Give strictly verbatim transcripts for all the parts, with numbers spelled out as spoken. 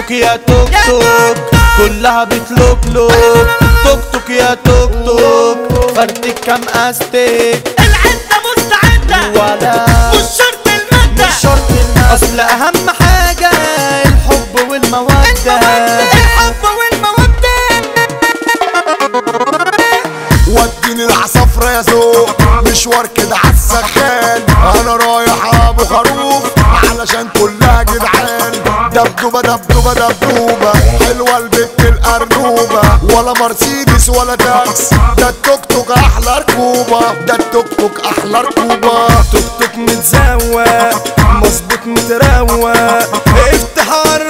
توك يا توك توك كلها بتلوكلوك. توك توك يا توك توك فردك كام استك. العدة مستعدة ولا مش شرط المادة، مش شرط المادة، اصل اهم حاجة الحب والمودة. الحب والمودة. وديني العصافرة يا ذوق مشوار كده عالسخان، انا رايح ابو خروف علشان كلها جدعان. دبدوبة دبدوبة دبدوبة حلوة البت الأرنوبة، ولا مرسيدس ولا تاكس، ده التوك توك أحلى ركوبة، ده التوك توك أحلى ركوبة. توك توك متزوق مظبوط متروق، افتح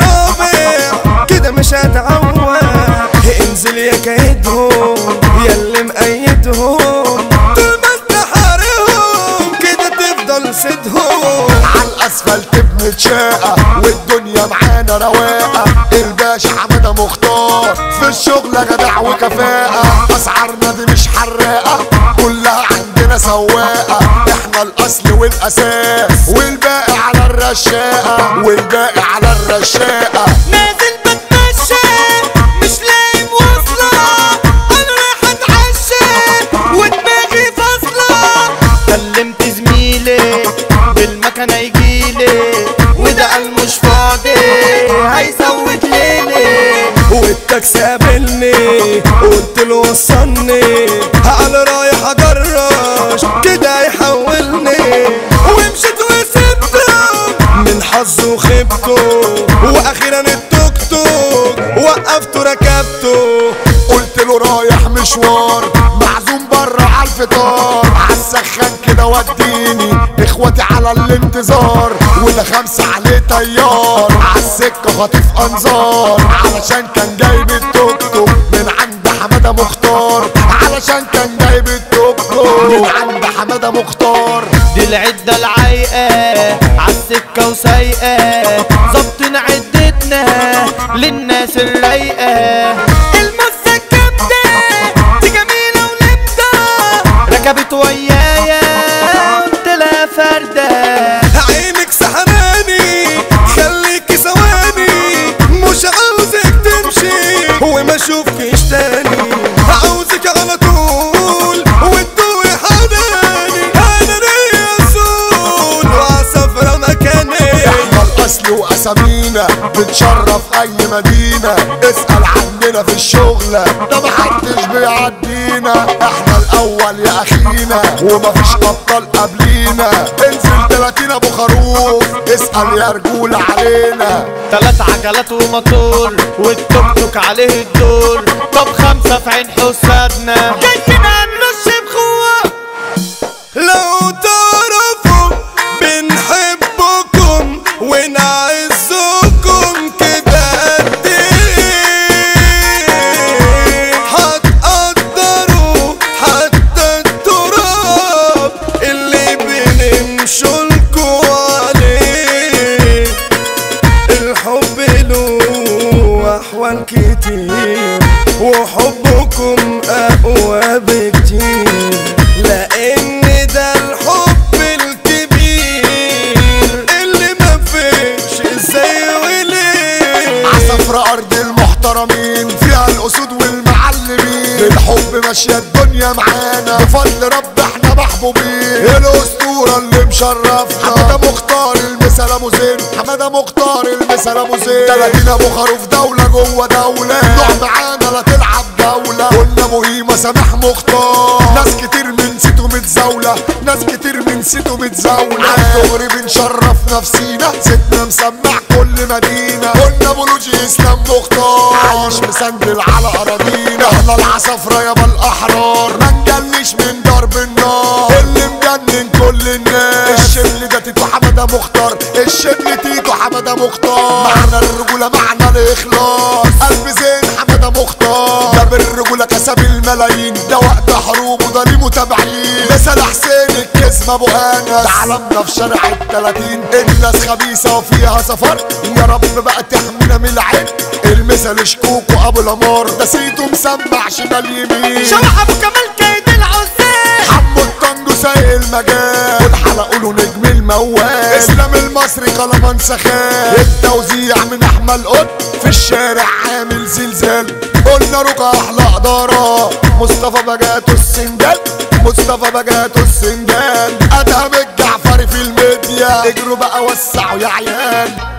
الرابع كده مش هتعوق. انزل يا كايدهم ياللي مقيدهم، طول ما انت حارهم كده تفضل سيدهم. عالاسفلت بنتشاقة والدنيا معانا رواقة، الباشا حمادة مختار في الشغل جدع وكفاءة. اسعارنا دي مش حراقة كلها عندنا سواقة، احنا الاصل والاساس والباقي على الرشاقة، والباقي على الرشاقة. نازل بتمشى مش لاقي مواصلة، انا رايح اتعشى ودماغي فاصلة. كلمت زميلي بالمكنة يجيلي، وده قال مش فاضي هيزود ليلي. والتاكسي قابلني قلت له وصلني، على رايح اجرش كده يحولني. ومشيت وسبته من حظه وخيبته، واخيرا التوك توك وقفته ركبته. قلت له رايح مشوار معزوم بره عالفطار، عالسخان كده وديني اخواتي على الانتظار، وده خمسة عليه طيار عالسكة خاطف انظار، علشان كان جايب التوك توك من عند حمادة مختار، علشان كان جايب التوك توك من عند حمادة مختار. دي العدة العايقة عالسكة وسايقة، ظبطنا عدتنا للناس الرايقة. المزة جامدة دي جميلة ونبدة، ركبت ويايا قلت لها فردة. عينك سحراني خليكي ثواني، مش عاوزك تمشي وما اشوفكش تاني، عاوزك على طول وتدوي حناني. انا ليا اصول وعصفرة مكاني، احنا الاصل واسامينا بنشرف اي مدينة، اسأل عننا في الشغلة ده محدش بيعدينا، احنا الاول يا اخينا ومفيش ابطال قبلينا. انزل تلاتين ابو خروف اسأل يا رجولة علينا. تلات عجلات وموتور والتوك توك عليه الدور. طب خمسة في عين حسادنا جايين نرش بخوة. لو تعرفوا بنحبكم ونعزكم كده قد ايه، هتقدروا حتى التراب اللي بنمشولكوا عليه. الحب له احوال كتير وحبكم اقوى بكتير، لان ده الحب الكبير اللي مفيش ازاي وليه. عصفرة ارض المحترمين فيها الاسود والمعلمين، بالحب ماشية الدنيا معانا بفضل رب احنا محبوبين. الاسطورة اللي مشرفنا حمادة مختار المثال ابو زين، حمادة مختار المثال ابو زين. تلاتين ابو خروف دولة جوه دولة، نوع معانا لا تلعب دولة. قلنا ابو هيما سامح مختار، ناس كتير من سيتو متزاولة، ناس كتير من سيتو متزاولة. عالدغري بنشرف نفسينا، ستنا مسمع كل مدينة. قلنا ابو لوجي اسلام مختار عايش مسندل على اراضينا. احنا العصافرة يابا الاحرار ما نجلش من ضرب النار، اللي مجنن كل الناس. الشبل ده تيتو حمادة مختار، الشبل تيتو حمادة مختار. معنى الرجولة معنى الاخلاص، قلب زين حمادة مختار. ده بالرجولة كسب الملايين، ده وقت حروب وده ليه متابعين. مثل حسين الكسم ابو انس، تعلمنا في شارع التلاتين. الناس خبيثة وفيها سفر، يا رب بقى تحمينا من العين. المثل شكوك وابو الامار، ده سيتو مسمع شمال يمين. شرح ابو كمال كيد العزاز، حمو الطنجو سايق المجال، والحلقة له نجم الموال. اسلام المصري قلمان سخان، التوزيع من احمد قط. في الشارع عامل زلزال. قلنا رقى احلى قدارة مصطفى بجاتو السندال، مصطفى بجاتو السندال. ادهم الجعفري في الميديا، اجروا بقى وسعوا يا عيال.